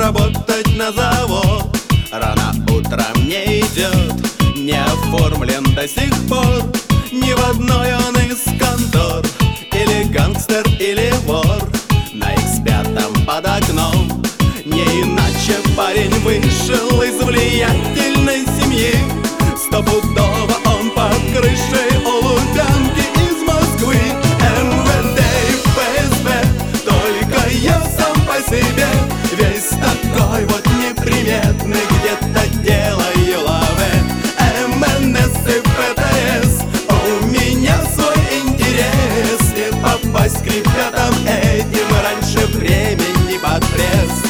работать на завод. Рано утром не идет, не оформлен до сих пор ни в одной он из контор. Или гангстер, или вор, на X5 под окном. Не иначе парень вышел из влиятельной семьи. Стопудово он под крышей у Лубянки из Москвы. МВД и ФСБ, только я сам по себе. Весь такой вот неприметный, где-то делаю лаве. МНС и ФТС, у меня свой интерес. Не попасть к ребятам этим раньше времени под пресс.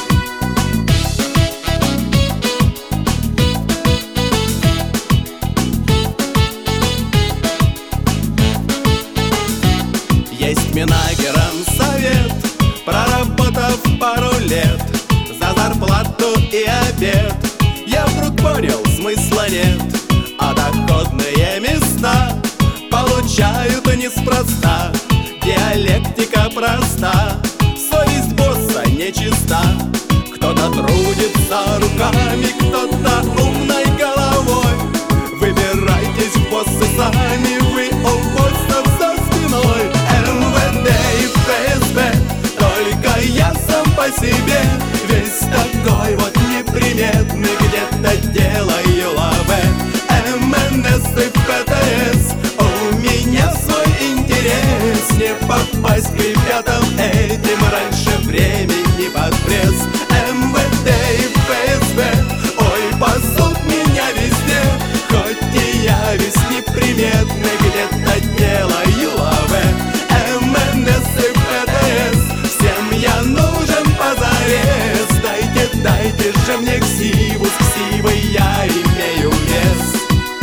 Есть менеджерам совет, проработав пару лет, за зарплату и обед я вдруг понял, смысла нет. А доходные места получают неспроста. Диалектика проста, совесть босса нечиста. Кто-то трудится руками, кто-то умной головой. Выбирайтесь в боссы сами, вы у боссов за спиной. МВД и ФСБ, только я сам по себе. Весь такой вот неприметный, где-то делаю лаве. МНС и ФТС, у меня свой интерес. Не попасть к ребятам этим раньше времени под пресс. МВД и ФСБ, ой, пасут меня везде. Хоть и я весь неприметный, где-то делаю лаве. МНС и ФТС, всем я нужен позарез. Дайте же мне ксиву, с ксивой я имею вес.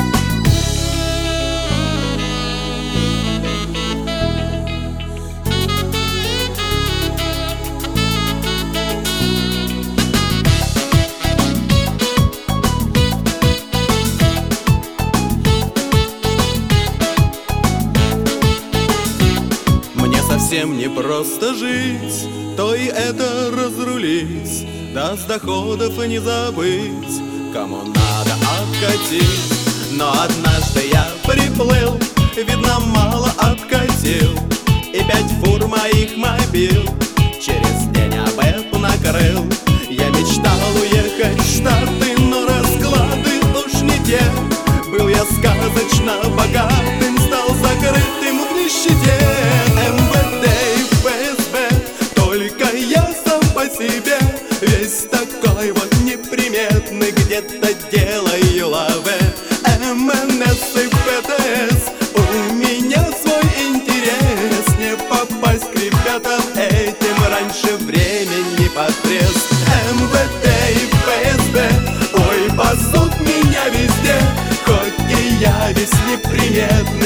Совсем не просто жить, то и это разрулить, да с доходов и не забыть, кому надо откатить. Но однажды я приплыл, видно мало откатил, и 5 фур моих мобил через день АБЭП накрыл. Я мечтал уехать в Штаты, но расклады уж не те. Был я сказочно богатым, стал закрытым в нищете. МВД и ФСБ, только я сам по себе. Весь такой вот неприметный, где-то делаю лаве. МНС и ФТС, у меня свой интерес. Не попасть к ребятам этим раньше времени под пресс. МВД и ФСБ, ой, пасут меня везде. Хоть и я весь неприметный,